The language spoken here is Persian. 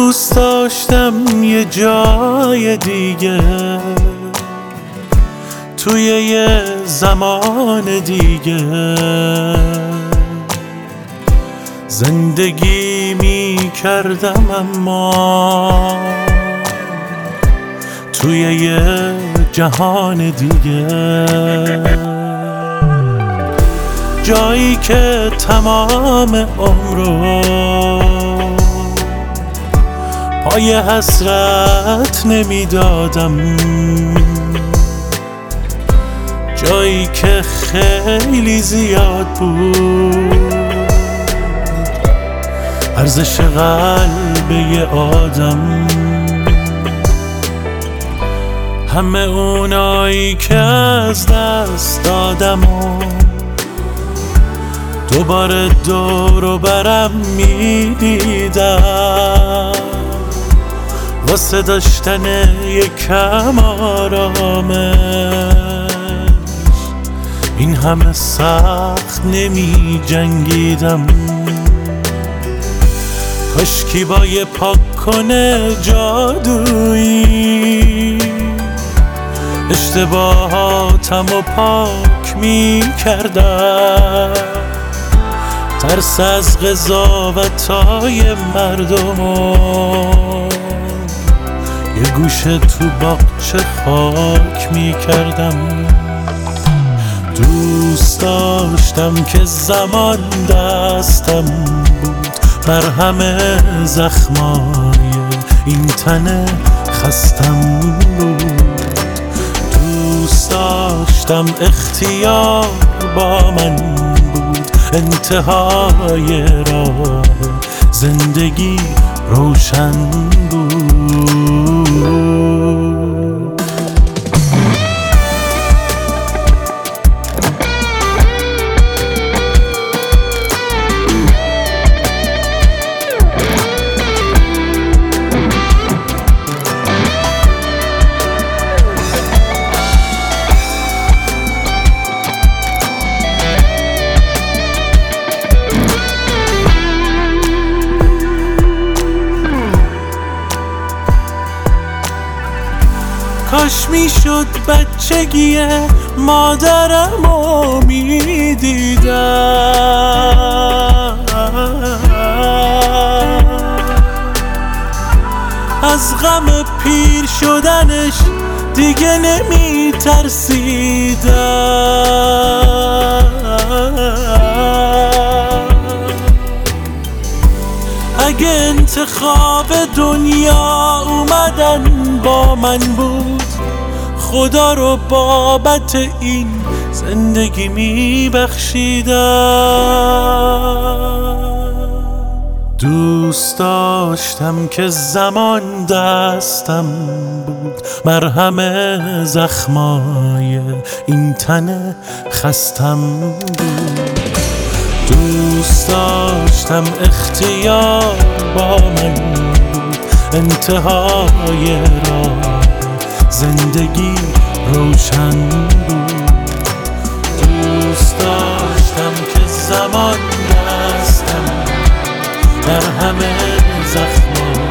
دوست داشتم یه جای دیگه، توی یه زمان دیگه زندگی می کردم، اما توی یه جهان دیگه، جایی که تمام عمرو پای حسرت نمیدادم، جایی که خیلی زیاد بود ارزش قلب یه آدم. همه اونایی که از دست دادم و دوباره دور و برم میدیدم، واسه داشتن یکم آرامش این همه سخت نمی جنگیدم. کاشکی با یه پاک کنه جادویی اشتباهاتم و پاک می کردم، ترس از قضاوتای مردم و یه گوشه تو باغچه خاک می کردم. دوست داشتم که زمان دستم بود بر همه زخمای این تن خستم بود. دوست داشتم اختیار با من بود، انتهای راه زندگی روشن بود. کاش میشد بچگی مادرمو میدیدم، از غم پیر شدنش دیگه نمیترسیدم. اگه انتخاب دنیا اومدن با من بود، خدا رو بابت این زندگی میبخشیدم. دوست داشتم که زمان دستم بود مرهم زخمای این تن خستم بود. دوست داشتم اختیار با من بود، انتهای راه زندگی روشن بود. دوست داشتم که زمان دستم در همه زخم‌ها